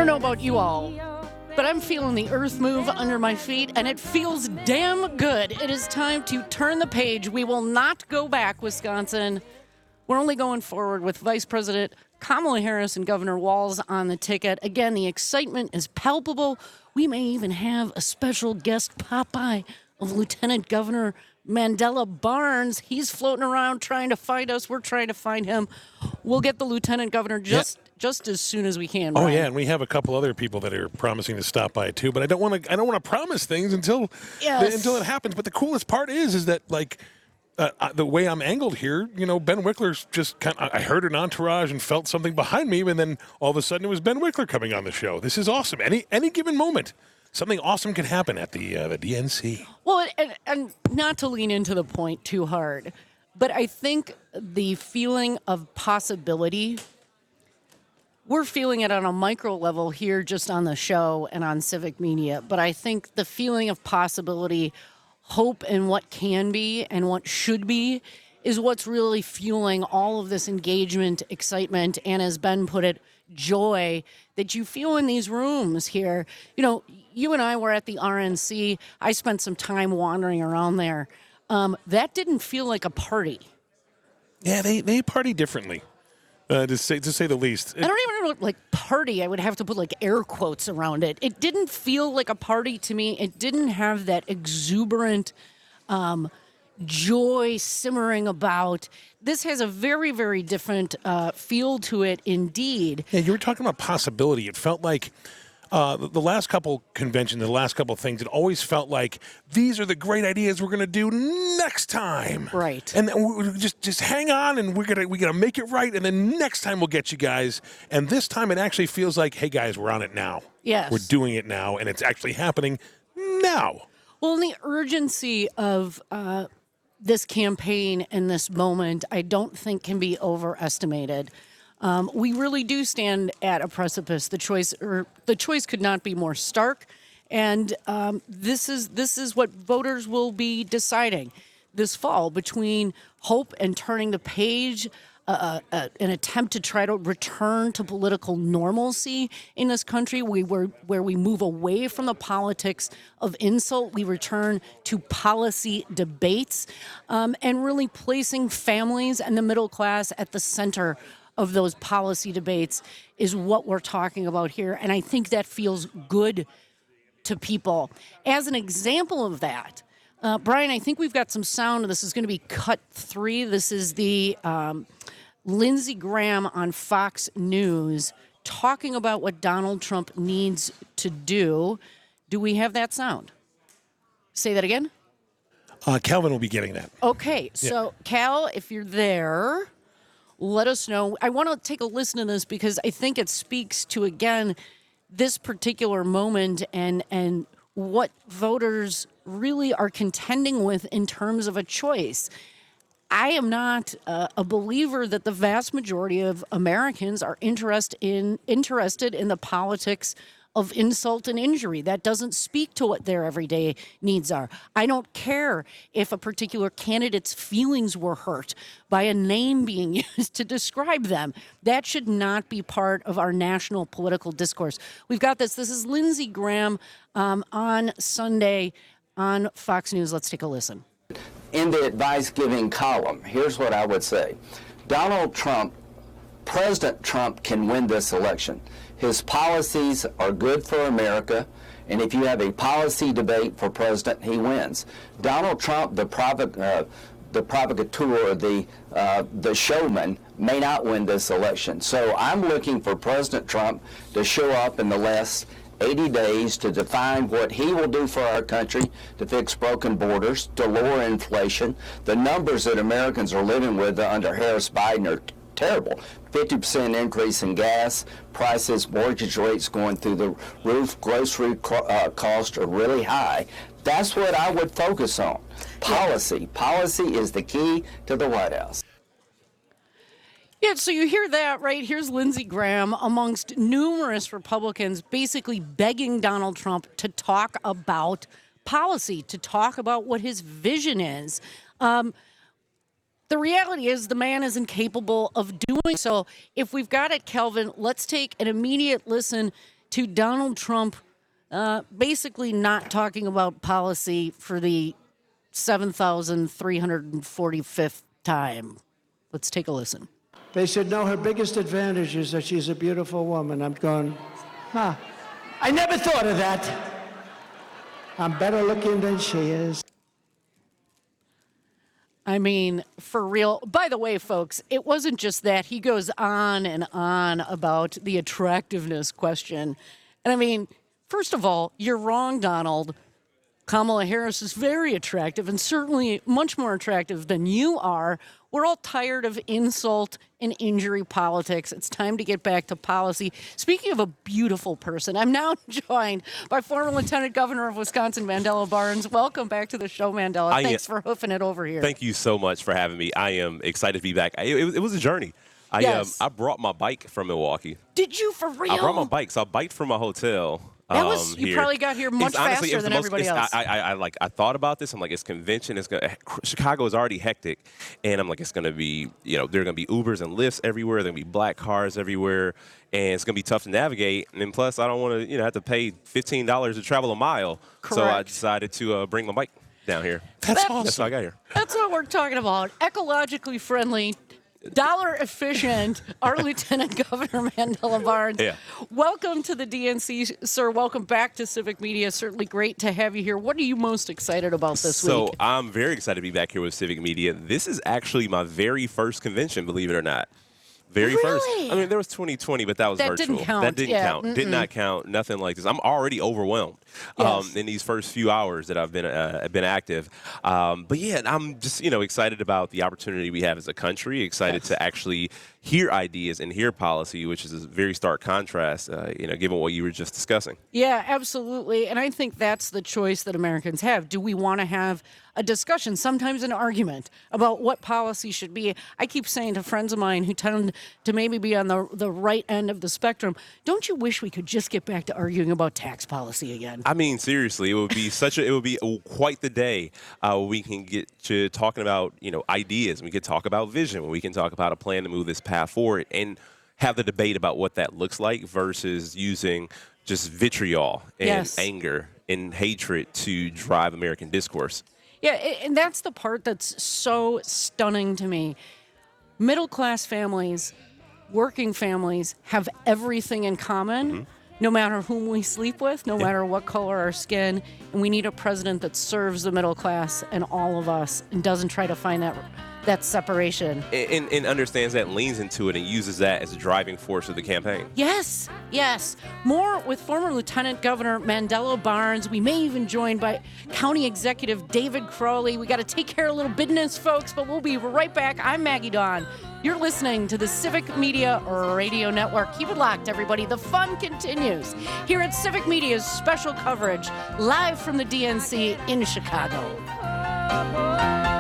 don't know about you all, but I'm feeling the earth move under my feet, and it feels damn good. It is time to turn the page. We will not go back, Wisconsin. We're only going forward with Vice President Kamala Harris and Governor Walz on the ticket. Again, the excitement is palpable. We may even have a special guest pop by of Lieutenant Governor Mandela Barnes. He's floating around trying to find us. We're trying to find him. We'll get the Lieutenant Governor just as soon as we can. Oh, Brian. yeah, and we have a couple other people that are promising to stop by too. But I don't want to promise things until it happens. But the coolest part is that like. The way I'm angled here, Ben Wickler's just I heard an entourage and felt something behind me, and then all of a sudden it was Ben Wickler coming on the show. This is awesome. Any given moment, something awesome can happen at the DNC. Well, and not to lean into the point too hard, but I think the feeling of possibility, we're feeling it on a micro level here just on the show and on civic media, but I think the feeling of possibility, hope in what can be and what should be is what's really fueling all of this engagement, excitement, and as Ben put it, joy that you feel in these rooms here. You and I were at the RNC. I spent some time wandering around there. That didn't feel like a party. Yeah, they party differently. To say the least. I don't even know, like, party. I would have to put, like, air quotes around it. It didn't feel like a party to me. It didn't have that exuberant joy simmering about. This has a very, very different feel to it indeed. Yeah, you were talking about possibility. It felt like the last couple conventions, the last couple things, it always felt like these are the great ideas we're going to do next time. Right. And then just hang on, and we're gonna make it right, and then next time we'll get you guys. And this time it actually feels like, hey guys, we're on it now. Yes. We're doing it now, and it's actually happening now. Well, in the urgency of this campaign and this moment, I don't think can be overestimated. We really do stand at a precipice. The choice could not be more stark, and this is what voters will be deciding this fall between hope and turning the page, an attempt to try to return to political normalcy in this country, where we move away from the politics of insult, we return to policy debates, and really placing families and the middle class at the center of those policy debates is what we're talking about here. And I think that feels good to people. As an example of that, Brian, I think we've got some sound. This is going to be cut 3. This is the Lindsey Graham on Fox News talking about what Donald Trump needs to do. Do we have that sound? Say that again? Calvin will be getting that. Okay, so Cal, if you're there, let us know. I want to take a listen to this because I think it speaks to, again, this particular moment and what voters really are contending with in terms of a choice. I am not a believer that the vast majority of Americans are interested in the politics of insult and injury. That doesn't speak to what their everyday needs are. I don't care if a particular candidate's feelings were hurt by a name being used to describe them. That should not be part of our national political discourse. We've got this. This is Lindsey Graham on Sunday on Fox News. Let's take a listen. In the advice-giving column, here's what I would say. President Trump can win this election. His policies are good for America, and if you have a policy debate for president, he wins. Donald Trump, the provocateur, the showman, may not win this election. So I'm looking for President Trump to show up in the last 80 days to define what he will do for our country, to fix broken borders, to lower inflation. The numbers that Americans are living with under Harris Biden are terrible. 50% increase in gas prices, mortgage rates going through the roof, grocery costs are really high. That's what I would focus on. Policy. Policy is the key to the White House. Yeah, so you hear that, right? Here's Lindsey Graham amongst numerous Republicans basically begging Donald Trump to talk about policy, to talk about what his vision is. The reality is the man is incapable of doing so. If we've got it, Kelvin, let's take an immediate listen to Donald Trump basically not talking about policy for the 7,345th time. Let's take a listen. They said, no, her biggest advantage is that she's a beautiful woman. I'm going, huh. I never thought of that. I'm better looking than she is. I mean, for real. By the way, folks, it wasn't just that. He goes on and on about the attractiveness question. And I mean, first of all, you're wrong, Donald. Kamala Harris is very attractive and certainly much more attractive than you are. We're all tired of insult and injury politics. It's time to get back to policy. Speaking of a beautiful person, I'm now joined by former Lieutenant Governor of Wisconsin, Mandela Barnes. Welcome back to the show, Mandela. Thanks for hoofing it over here. Thank you so much for having me. I am excited to be back. It was a journey. Yes. I brought my bike from Milwaukee. Did you, for real? I brought my bike. So I biked from my hotel. That was you here. probably got here much Honestly, faster than everybody else. I thought about this. I'm like, it's convention. Chicago is already hectic, and I'm like, it's gonna be, there are gonna be Ubers and Lyfts everywhere. There are gonna be black cars everywhere, and it's gonna be tough to navigate. And then plus, I don't want to have to pay $15 to travel a mile. Correct. So I decided to bring my bike down here. That's awesome. That's how I got here. That's what we're talking about. Ecologically friendly, dollar efficient, our Lieutenant Governor Mandela Barnes. Yeah. Welcome to the DNC, sir. Welcome back to Civic Media. Certainly great to have you here. What are you most excited about this week? So I'm very excited to be back here with Civic Media. This is actually my very first convention, believe it or not. Very first. I mean, there was 2020, but that was That virtual. didn't count. That didn't Yeah. count. Did not count. Nothing like this. I'm already overwhelmed Yes. in these first few hours that I've been active. But yeah, I'm just excited about the opportunity we have as a country. Excited to actually hear ideas and hear policy, which is a very stark contrast, given what you were just discussing. Yeah, absolutely. And I think that's the choice that Americans have. Do we want to have a discussion, sometimes an argument about what policy should be? I keep saying to friends of mine who tend to maybe be on the right end of the spectrum, don't you wish we could just get back to arguing about tax policy again? I mean, seriously, it would be quite the day we can get to talking about ideas. We could talk about vision. We can talk about a plan to move this path forward and have the debate about what that looks like versus using just vitriol and anger and hatred to drive American discourse. Yeah, and that's the part that's so stunning to me. Middle-class families, working families have everything in common, no matter whom we sleep with, no matter what color our skin. And we need a president that serves the middle class and all of us and doesn't try to find that separation. And understands that, leans into it, and uses that as a driving force of the campaign. Yes, yes. More with former Lieutenant Governor Mandela Barnes. We may even join by County Executive David Crowley. We got to take care of a little business, folks, but we'll be right back. I'm Maggie Dawn. You're listening to the Civic Media Radio Network. Keep it locked, everybody. The fun continues here at Civic Media's special coverage live from the DNC in Chicago.